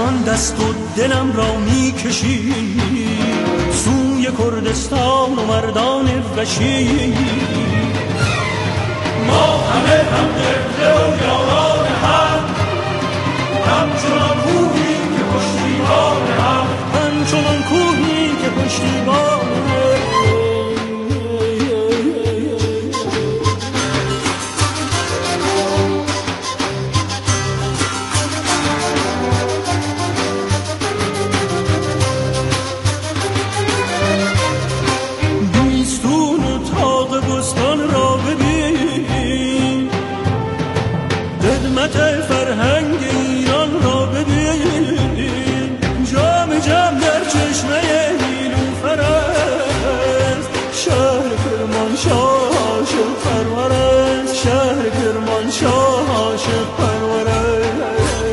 چنان دست و دلم را میکشی سوی کردستان و مردان وشی. ما همه هم دل و یاران هم، همچنان کوهی که پشتیبان هم، همچنان کوهی که پشتیبان فرهنگ ایران را ببین، جام جم در چشمه نیلوفر است. شهر کرمانشاه عاشق پرور است، شهر کرمانشاه عاشق پرور است.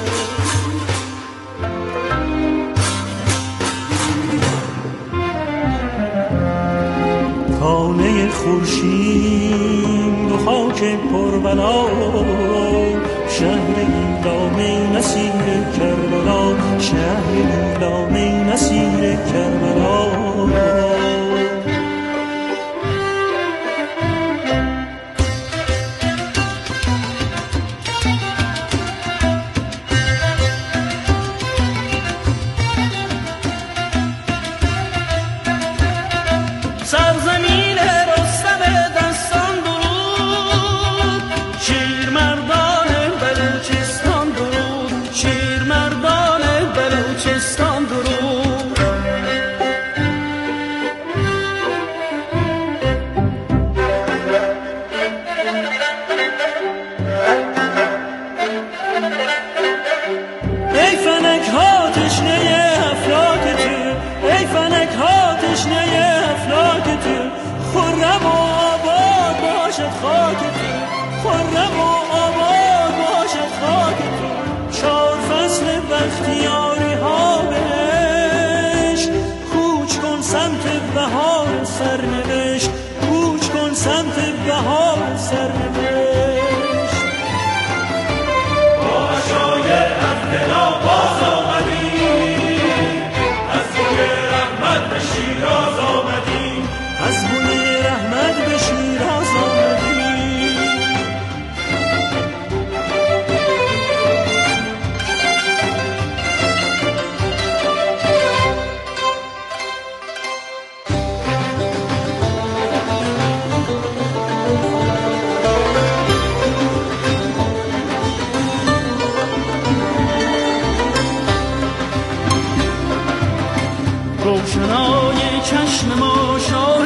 خانه خورشید و خاک پربلا، شهر ایلام نصیر کربلا، شهر ایلام نصیر کربلا. روشنای چشم ما شاه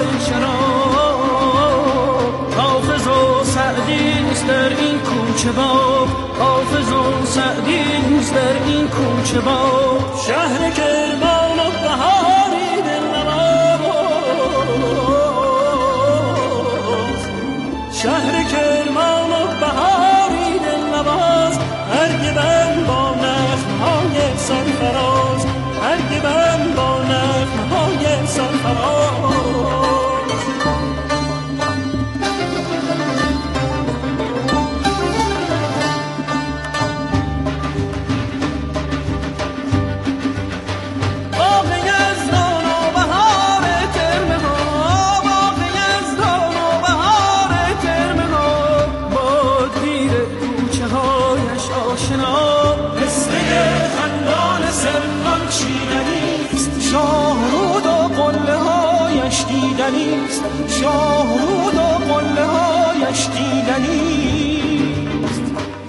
شراب، حافظ و سعدی است در این کوچه باب، حافظ و سعدی است در این کوچه باب. شهر کرمان و بهاری دلنواز، شهر کرمان و بهاری دلنواز. هرگبن با نخل‌های سرفراز، هرگبن با نخل‌های سرفراز. شاهرود و قله هایش دیدنیست، شاهرود و قله هایش دیدنیست.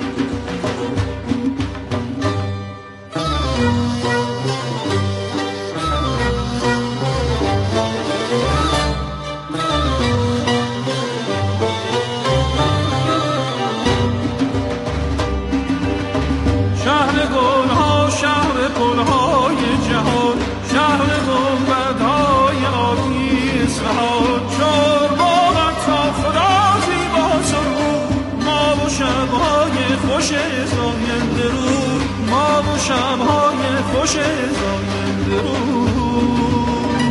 شهر گلها، شهر گلهای جهان، شهر گنبدهای آبی اصفهان. چارباغت تا خدا زیبا سرود، ما و شبهای خوش زاینده رود، ما و شبهای خوش زاینده رود.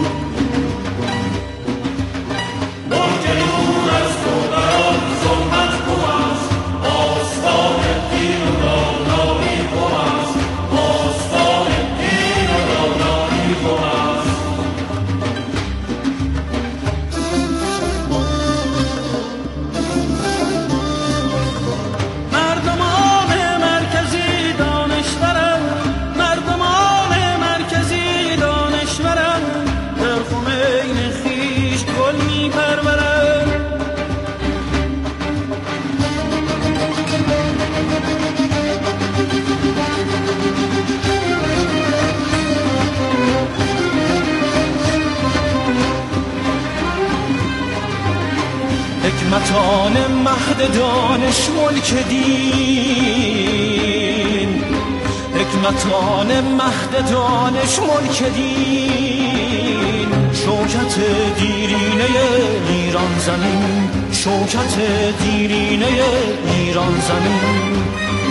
ملک نور از تو بران ظلمت کو است، آستان دین و دانایی کو است، آستان مهد دانش ملک دین، حکمتان مهد دانش ملک دین، شوکت دیرینه ایران زمین، شوکت دیرینه ایران زمین.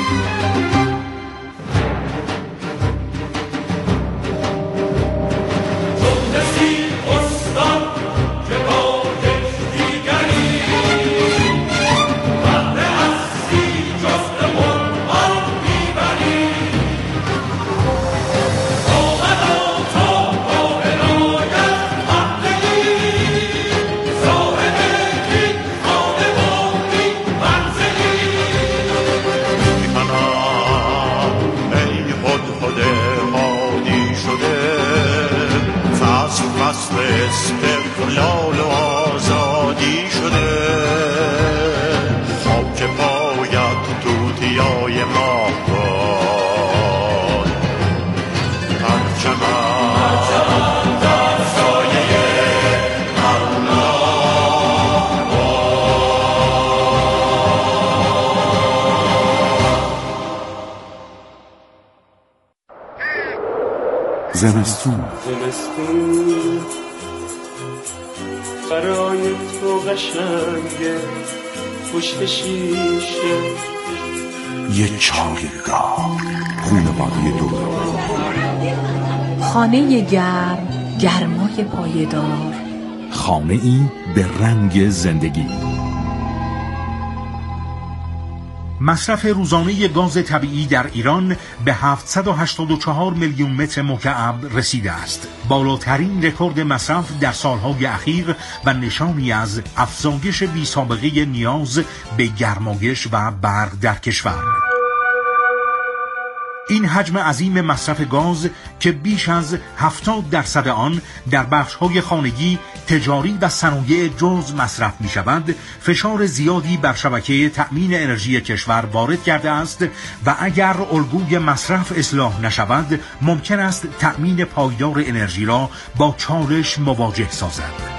استقلال و آزادی شده، خاک پایت توتیای ما باد، پرچمم در سایه الله باد. زمستون برای تو قشنگه، پشت شیشه یه چایگاه، خونواده دور، خانه گرم، گرمای پایدار، خانه ای به رنگ زندگی. مصرف روزانه گاز طبیعی در ایران به 784 میلیون متر مکعب رسیده است، بالاترین رکورد مصرف در سالهای اخیر و نشانی از افزایش بی‌سابقه نیاز به گرمایش و برق در کشور. این حجم عظیم مصرف گاز که بیش از 70% آن در بخش‌های خانگی، تجاری و صنایع جز مصرف می‌شود، فشار زیادی بر شبکه تأمین انرژی کشور وارد کرده است و اگر الگوی مصرف اصلاح نشود، ممکن است تأمین پایدار انرژی را با چالش مواجه سازد.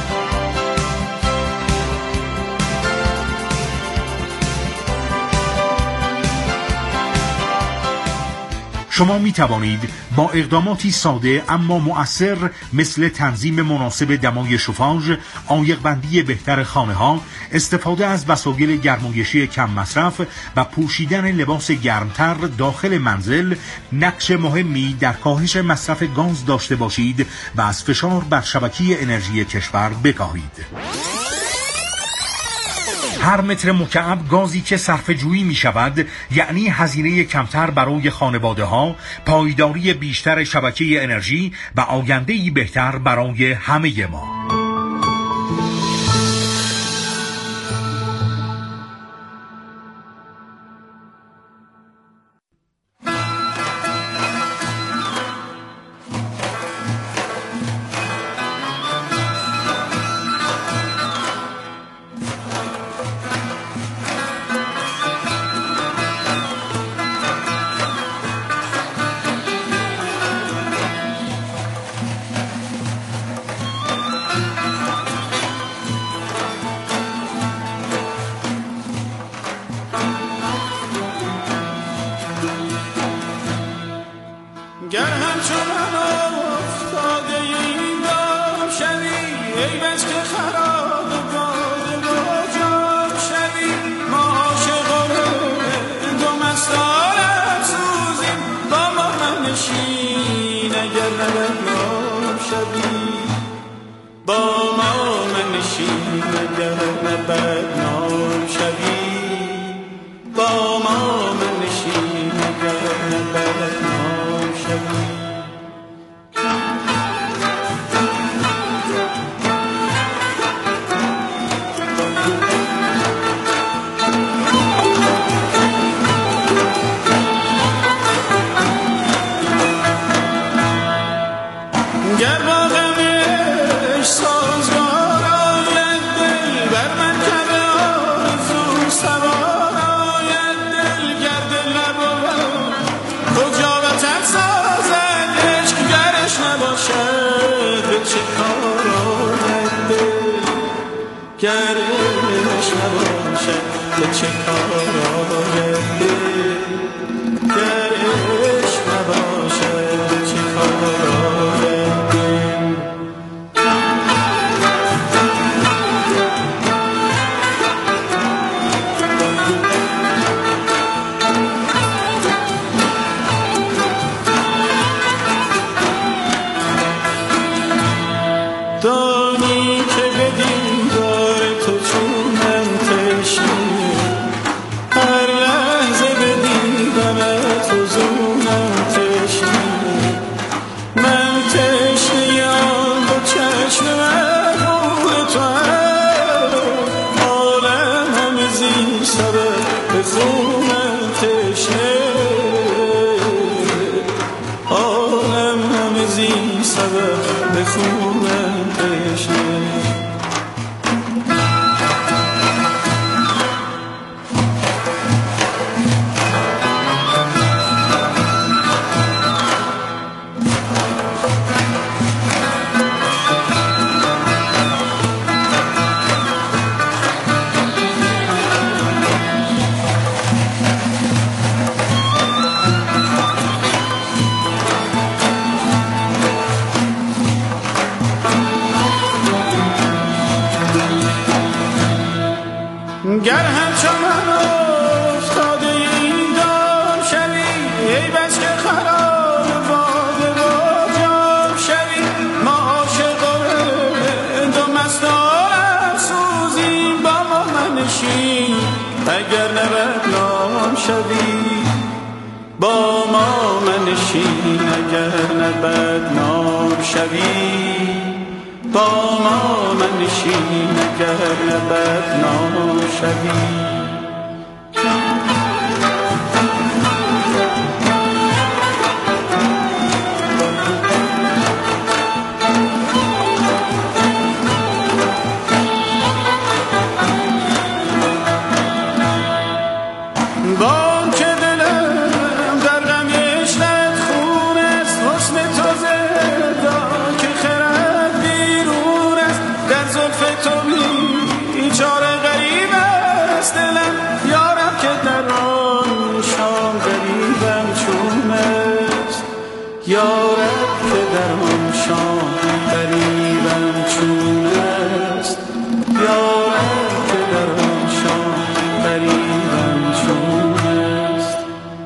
شما می توانید با اقداماتی ساده اما مؤثر مثل تنظیم مناسب دمای شوفاژ، عایق‌بندی بهتر خانه‌ها، استفاده از وسایل گرمایشی کم مصرف و پوشیدن لباس گرمتر داخل منزل نقش مهمی در کاهش مصرف گاز داشته باشید و از فشار بر شبکه انرژی کشور بکاهید. هر متر مکعب گازی که صرفه جویی می شود یعنی هزینه کمتر برای خانواده ها، پایداری بیشتر شبکه انرژی و آینده‌ای بهتر برای همه ما. گر با غمش سازگار آید دل بر چه کار آید گر عشق نباشد به چه کار آید دانی که به دیدار تو چونم تشنه هر لحظه به دیدمت فزونم تشنه من تشنه آن دو چشم محبوب تو عالم همه زین سبب به خونم تشنه عالم همه زین سبب به خونم تشنه گر همچو من افتاده این دام شوی ای بس که خراب باده با جام شوی ما عاشقان دو مستان سوزیم با ما منشین اگر نبد نام شوی با ما منشین اگر نبد نام شوی با ما منشین اگر بدنام شوی بان که دلم در غم عشقت خون است حسن تو زنده که خرد بیرون است در زلف تو بیچاره غریب است دلم یارم که در آن شام غریبم چون است یارم که در آن شام غریبم چون است یارم که در آن شام غریبم چون است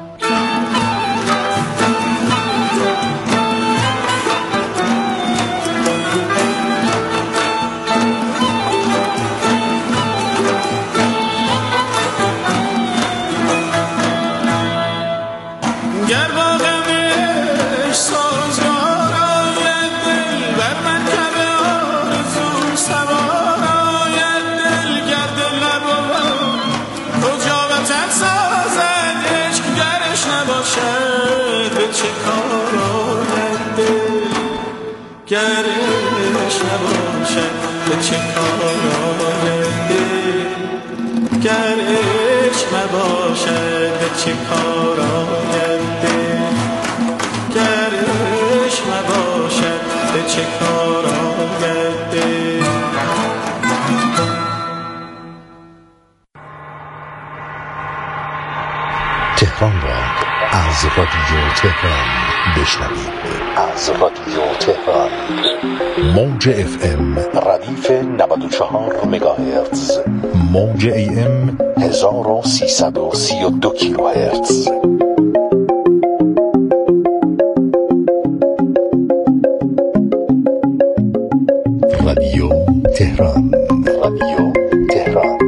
گر با غمش سازگار آید دل بر مرکب آرزو سوار آید دل گر دل نبود کجا وطن سازد عشق گرش نباشد به چه کار آید دل گرش نباشد به چه کار آید دل گر عشق نباشد به چه کار آید دل گر عشق نباشد به چه کار آید دل تهران را از رادیو تهران بشنوید. از رادیو تهران موج FM ردیف 94 مگاهرتز، موج AM 1332 کیلوهرتز. رادیو تهران، رادیو تهران.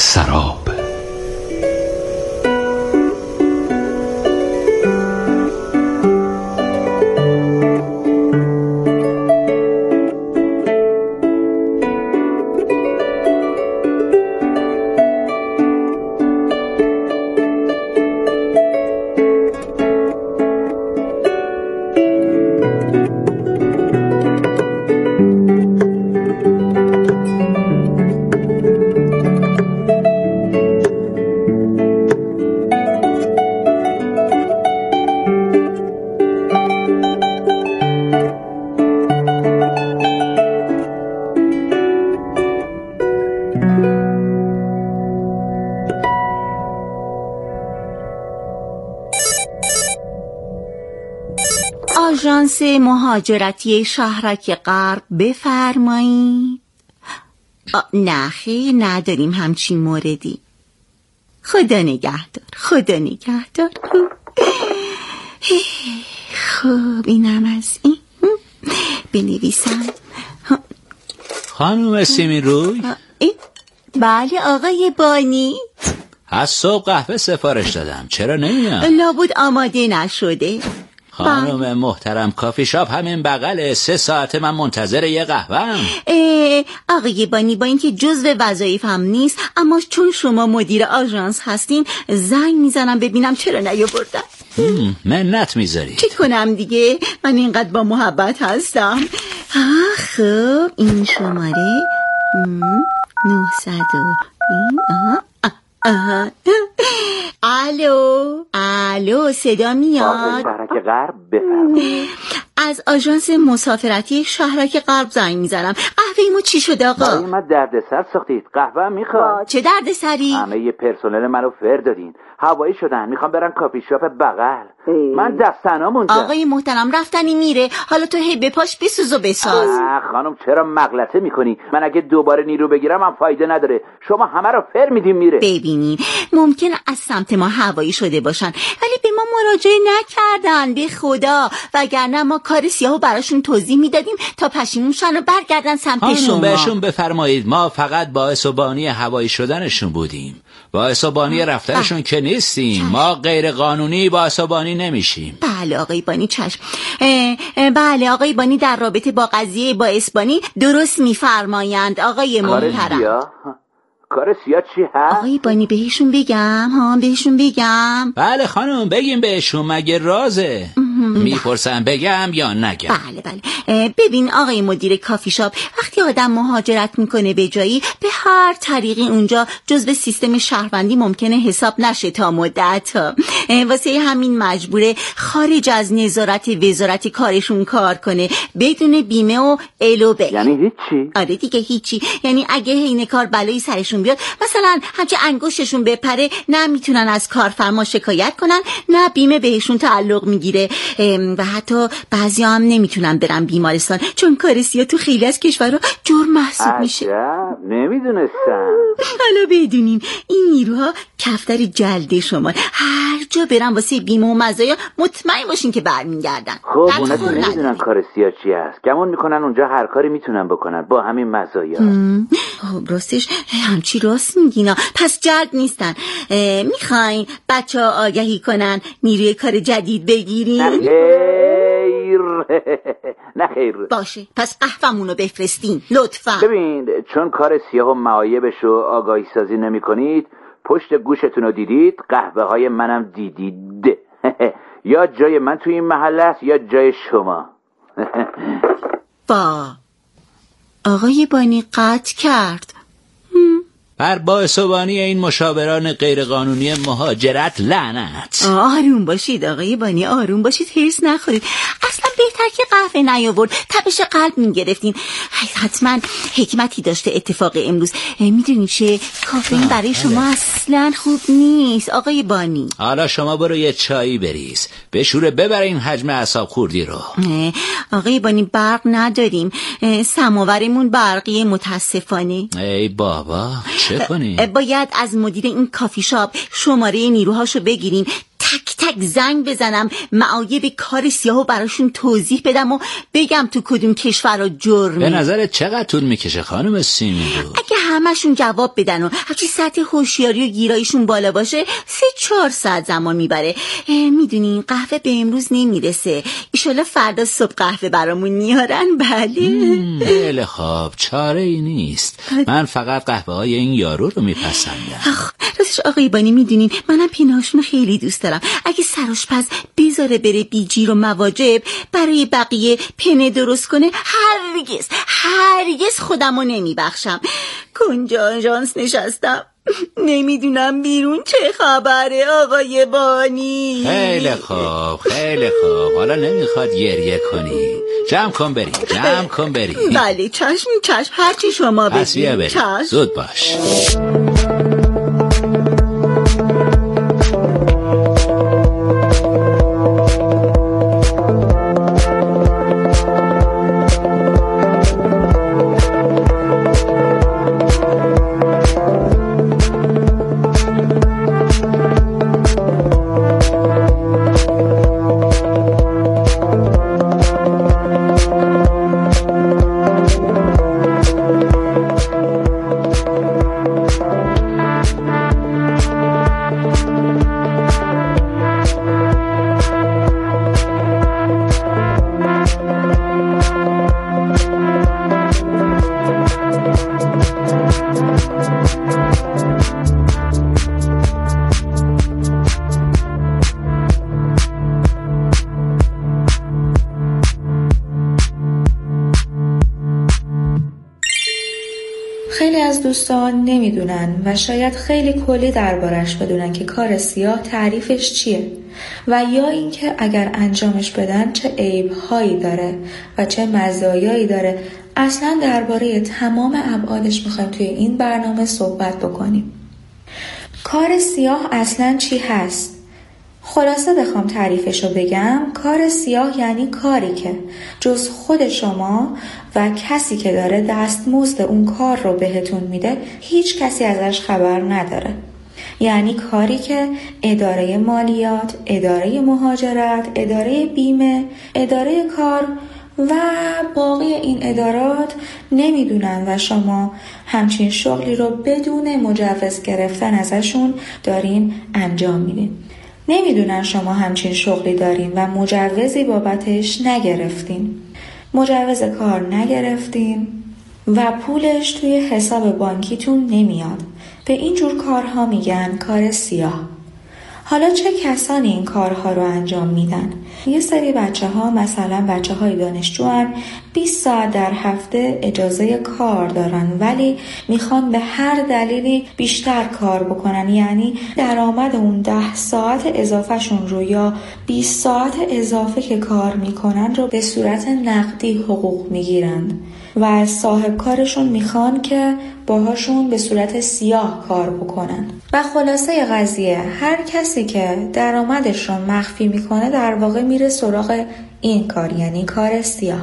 سراب. آژانس مهاجرتی شهرک غرب بفرمایید. نه خیر، نداریم همچین موردی. خدا نگهدار، خدا نگهدار. خب اینم از این بنویسم. خانم سیمین روی؟ بله آقای بانی. از صبح قهوه سفارش دادم، چرا نمیاد؟ لابد آماده نشده. خانم محترم، کافی شاپ همین بغله، 3 ساعته من منتظر یه قهوه‌ام. آقای بانی، با اینکه جزو وظایفم نیست، اما چون شما مدیر آژانس هستین زنگ میزنم ببینم چرا نیاوردن. منت میذاری؟ چه کنم دیگه، من اینقدر با محبت هستم. خب این شماره 900. الو صدا میاد؟ شهرک غرب بفرمایید. از آژانس مسافرتی شهرک غرب زنگ میزنم. قهوه ما چی شد آقا؟ برای من دردسر ساختید. قهوه میخواد؟ چه دردسری؟ همه پرسنل منو فر دادین، هوایی شدن، میخوام برن کافی شاپ بغل. من دستنام اونجا. آقای محترم رفتنی میره، حالا تو هی بپاش بسوز و بساز. خانم چرا مغلطه میکنی؟ من اگه دوباره نیرو بگیرم هم فایده نداره، شما همه رو فر میدین میره. ببینین ممکن از سمت ما هوایی شده باشن ولی به ما مراجعه نکردن، به خدا، وگرنه ما کار سیاهو براشون توضیح میدادیم تا پشیمون شن و برگردن سمت شما. بهشون بفرمایید ما فقط باعث و بانی هوایی شدنشون بودیم، باعث و بانی رفتنشون که نیستیم. ما غیر قانونی باعث و بانی نمیشیم. بله آقای بانی، چشم. بله آقای بانی در رابطه با قضیه باعث بانی درست میفرمایند آقای محترم. کار سیاه چی هست؟ آقای بانی بهشون بگم؟ بله خانم بگیم بهشون، مگه رازه؟ میپرسن بگم یا نگم؟ بله. ببین آقای مدیر کافی شاپ، وقتی آدم مهاجرت میکنه به جایی، به هر طریقی اونجا جزو سیستم شهروندی ممکنه حساب نشه تا مدت. واسه همین مجبوره خارج از نظارت وزارت کارشون کار کنه، بدون بیمه و الوبه. یعنی هیچی؟ آره دیگه هیچی. یعنی اگه حین کار بلایی سرشون بیاد، مثلا همچه انگشتشون بپره، نه میتونن از کارفرما شکایت کنن، نه بیمه بهشون تعلق میگیره و حتی بعضی هم نمیتونن برن بیمارستان چون کار سیاه تو خیلی از کشورها جرم محسوب میشه. نمیدونستم. حالا بدونین این نیروها کفتر جلده شما، هر جا برن واسه بیمه و مزایا مطمئن باشین که برمیگردن. خب اونا که نمیدونن کار سیاه چی هست، گمون میکنن اونجا هر کاری میتونن بکنن با همین مزایا. خب راستش همچی راست میگینا، پس جلد نیستن. میخواین بچه ها آگهی کنن نیروی کار جدید بگیرین؟ نه خیر. باشه پس قهوه‌مونو بفرستین لطفا. ببین چون کار سیاه و معایبشو آگاهی سازی نمی کنید، پشت گوشتون رو دیدید، قهوه های منم دیدید. یا جای من توی این محله است یا جای شما. آقای بانی قطع کرد. بر باعث و بانی این مشاوران غیرقانونی مهاجرت لعنت. آروم باشید آقای بانی، آروم باشید، هرس نخورید. اصلا بهتر که قهوه نیاورد، تپش قلب میگرفتین. حتما حکمتی داشته اتفاق امروز. میدونی چه، کافئین برای شما اصلا خوب نیست آقای بانی. حالا شما برو یه چایی بریز، بشوره ببر این حجم اعصاب خوردی رو. آقای بانی برق نداریم، سماورمون برقی متاسفانه. ای بابا چه کنیم؟ باید از مدیر این کافی شاپ شماره نیروهاشو بگیریم، تک تک زنگ بزنم، معایب کار سیاهو براشون توضیح بدم و بگم تو کدوم کشور جرمه. به نظرت چقدر طول میکشه خانم سیمین رو؟ اگه همشون جواب بدن و هرچی سطح هوشیاری و گیراییشون بالا باشه 3-4 ساعت زمان میبره. میدونین قهوه به امروز نمیرسه، ایشالا فردا صبح قهوه برامون میارن. بله خیلی خوب، چاره ای نیست. من فقط قهوه های این یارو رو میپسندم. راستش آقای بانی میدونین منم پینهاشون خیلی دوست دارم. اگه سرآشپز بذاره بره بیجیر و مواجب برای بقیه پنه درست کنه هرگز خودمو نمیبخشم. کنجا آژانس نشستم، نمیدونم بیرون چه خبره آقای بانی. خیلی خوب حالا نمیخواد گریه کنی. جمع کن بریم. بله چشم هرچی شما بگید. پس بیا بریم، زود باش. خیلی از دوستان نمیدونن و شاید خیلی کلی دربارش بدونن که کار سیاه تعریفش چیه و یا اینکه اگر انجامش بدن چه عیب‌هایی داره و چه مزایایی داره. اصلا درباره تمام ابعادش میخوایم توی این برنامه صحبت بکنیم. کار سیاه اصلا چی هست؟ خلاصه بخوام تعریفشو بگم، کار سیاه یعنی کاری که جز خود شما و کسی که داره دستمزد اون کار رو بهتون میده هیچ کسی ازش خبر نداره. یعنی کاری که اداره مالیات، اداره مهاجرت، اداره بیمه، اداره کار و باقی این ادارات نمیدونن و شما همچین شغلی رو بدون مجوز گرفتن ازشون دارین انجام میدین. نمیدونن شما همچین شغلی دارین و مجوزی بابتش نگرفتین، مجوز کار نگرفتین و پولش توی حساب بانکیتون نمیاد. به این جور کارها میگن کار سیاه. حالا چه کسانی این کارها رو انجام میدن؟ یه سری بچه‌ها، مثلا بچه‌های دانشجوان 20 ساعت در هفته اجازه کار دارن ولی میخوان به هر دلیلی بیشتر کار بکنن، یعنی درآمد اون 10 ساعت اضافهشون رو یا 20 ساعت اضافه که کار میکنن رو به صورت نقدی حقوق میگیرن و از صاحب کارشون میخوان که باهاشون به صورت سیاه کار بکنن. و خلاصه قضیه هر کسی که درآمدش رو مخفی میکنه در واقع میره سراغ این کار، یعنی کار سیاه.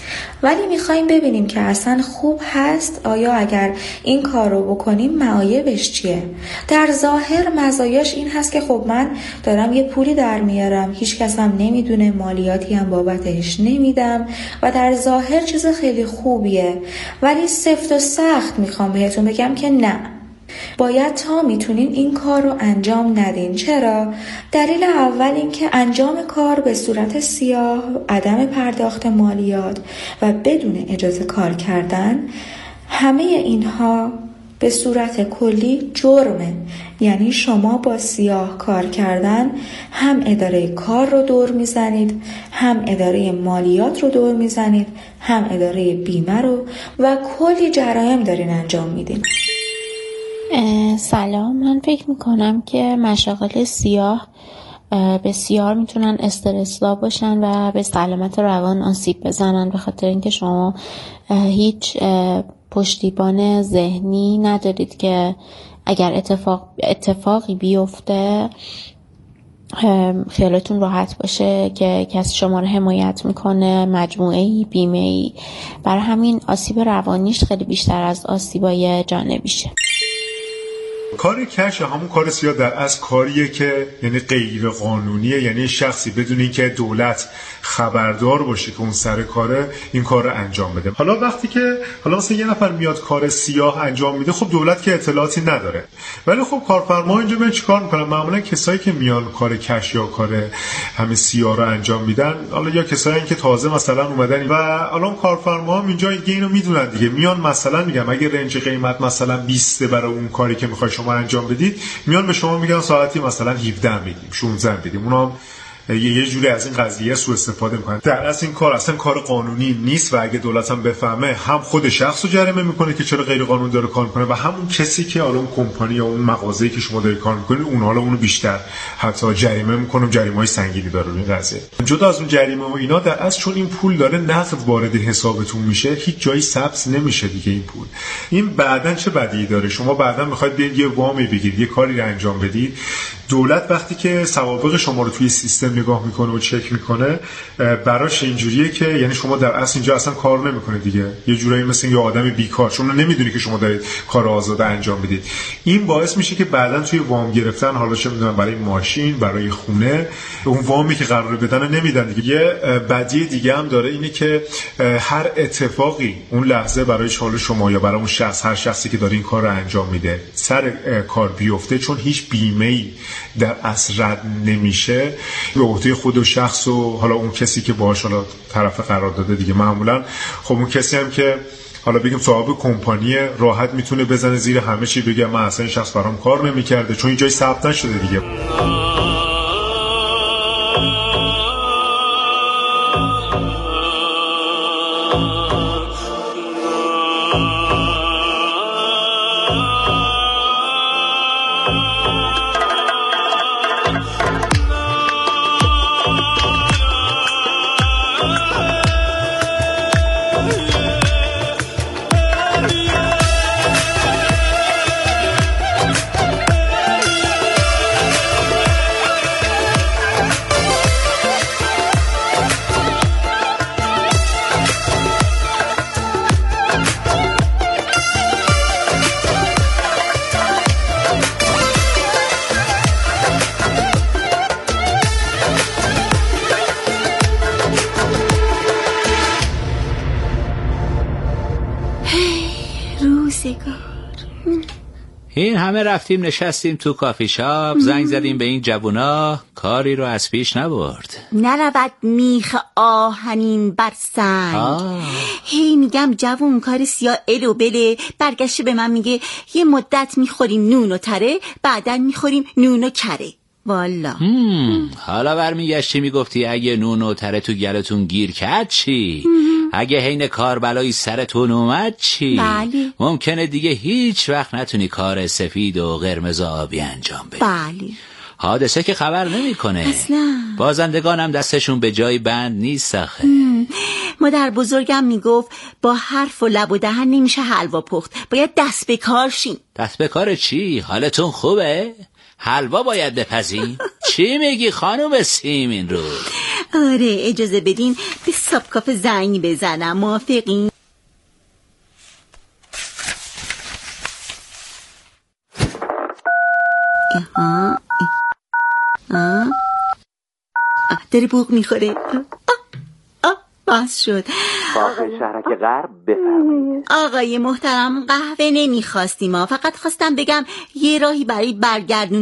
ولی میخوایم ببینیم که اصلا خوب هست؟ آیا اگر این کار رو بکنیم معایبش چیه؟ در ظاهر مزایاش این هست که خب من دارم یه پولی در میارم، هیچ کس هم نمیدونه، مالیاتی هم بابتش نمیدم و در ظاهر چیز خیلی خوبیه. ولی سفت و سخت میخوام بهتون بگم که نه، باید تا میتونین این کار رو انجام ندین. چرا؟ دلیل اول این که انجام کار به صورت سیاه، عدم پرداخت مالیات و بدون اجازه کار کردن، همه اینها به صورت کلی جرمه. یعنی شما با سیاه کار کردن هم اداره کار رو دور میزنید، هم اداره مالیات رو دور میزنید، هم اداره بیمه رو و کلی جرایم دارین انجام میدین. سلام، من فکر میکنم که مشاغل سیاه بسیار میتونن استرس‌زا باشن و به سلامت روان آسیب بزنن، به خاطر اینکه شما هیچ پشتیبان ذهنی ندارید که اگر اتفاقی بیفته خیالتون راحت باشه که کسی شما رو حمایت میکنه، مجموعه‌ای، بیمه‌ای. برای همین آسیب روانیش خیلی بیشتر از آسیبای جانبیشه. کار کش همون کار سیاه در اصل کاریه که یعنی غیر قانونیه، یعنی شخصی بدون اینکه دولت خبردار باشه که اون سر کاره این کار رو انجام بده. حالا وقتی که مثلا یه نفر میاد کار سیاه انجام میده، خب دولت که اطلاعاتی نداره، ولی خب کارفرما اینجا من چیکار میکنن؟ معمولا کسایی که میان کار کش یا کار همه سیاه رو انجام میدن، حالا یا کسایی که تازه مثلا اومدن و الان کارفرما هم اینجا اینو میدونن دیگه، میان مثلا میگم اگه رنج قیمت مثلا 20 برای اون کاری که میخوای شما انجام بدید، میان به شما میگن ساعتی مثلا 17 میدیم 16 میدیم، اونم یه جوری از این قضیه سوء استفاده میکنن. در اصل این کار اصلا کار قانونی نیست و اگه دولت هم بفهمه، هم خود شخص رو جریمه میکنه که چرا غیر قانونی داره کار میکنه و همون کسی که الان کمپانی یا اون مغازه‌ای که شما دارید کار میکنید اون حالا اونو بیشتر حتی جریمه میکنه، جریمه‌های سنگینی داره این قضیه. جدا از اون جریمه و اینا، در اصل چون این پول داره نقد وارد حسابتون میشه، هیچ جایی ثبت نمیشه دیگه این پول. این بعدن چه بدی داره؟ شما بعدن میخواید بیاید یه وامی بگیرید، یه کاری رو انجام بدید، دولت وقتی که سوابق شما رو توی سیستم نگاه میکنه و چک میکنه، براش اینجوریه که یعنی شما در اصل اینجا اصلا کار نمیکنید دیگه، یه جورایی مثل یه آدم بیکار، شما نمیدونی که شما دارید کار آزاده انجام بدید. این باعث میشه که بعدن توی وام گرفتن، حالا چه میدونم برای ماشین، برای خونه، اون وامی که قراره بدن نمیدن دیگه. یه بدی دیگه هم داره، اینه که هر اتفاقی اون لحظه برای حال شما یا برای اون شخص، هر شخصی که داره این کار رو انجام میده سر کار بیفته، چون هیچ بیمه‌ای در اصل رد نمیشه، به عهده خود و شخص و حالا اون کسی که باهاش حالا طرف قرار داده دیگه. معمولا خب اون کسی هم که حالا بگیم صاحب کمپانی راحت میتونه بزنه زیر همه چی، بگه من اصلا این شخص برام کار نمیکرده چون این جای ثبت نشده دیگه. این همه رفتیم نشستیم تو کافی شاپ، زنگ زدیم به این جوونا، کاری رو از پیش نبرد. نرود میخ آهنین بر سنگ. هی میگم جوون کار سیاه الو بله، برگشته به من میگه یه مدت میخوریم نون و تره، بعدن میخوریم نون و کره. والا حالا برمیگشتی میگفتی اگه نون و تره تو گلتون گیر کرد چی؟ اگه حین کار بلایی سرتون اومد چی؟ بله. ممکنه دیگه هیچ وقت نتونی کار سفید و قرمز آبی انجام بدی. بله. حادثه که خبر نمیکنه. اصلا بازندگانم دستشون به جای بند نیست آخه. مادر بزرگم میگفت با حرف و لب و دهن نمیشه حلوا پخت، باید دست به کار شیم. دست به کار چی؟ حالتون خوبه؟ حلوا باید بپزیم؟ چی میگی خانم سیمین رو؟ آره اجازه بدین به سابکاف زنگ بزنم، موافقین؟ داره بوق میخوره. باز شد. باقی شهرک غرب بفرمایید. آقای محترم قهوه نمیخواستیم، فقط خواستم بگم یه راهی برای برگردون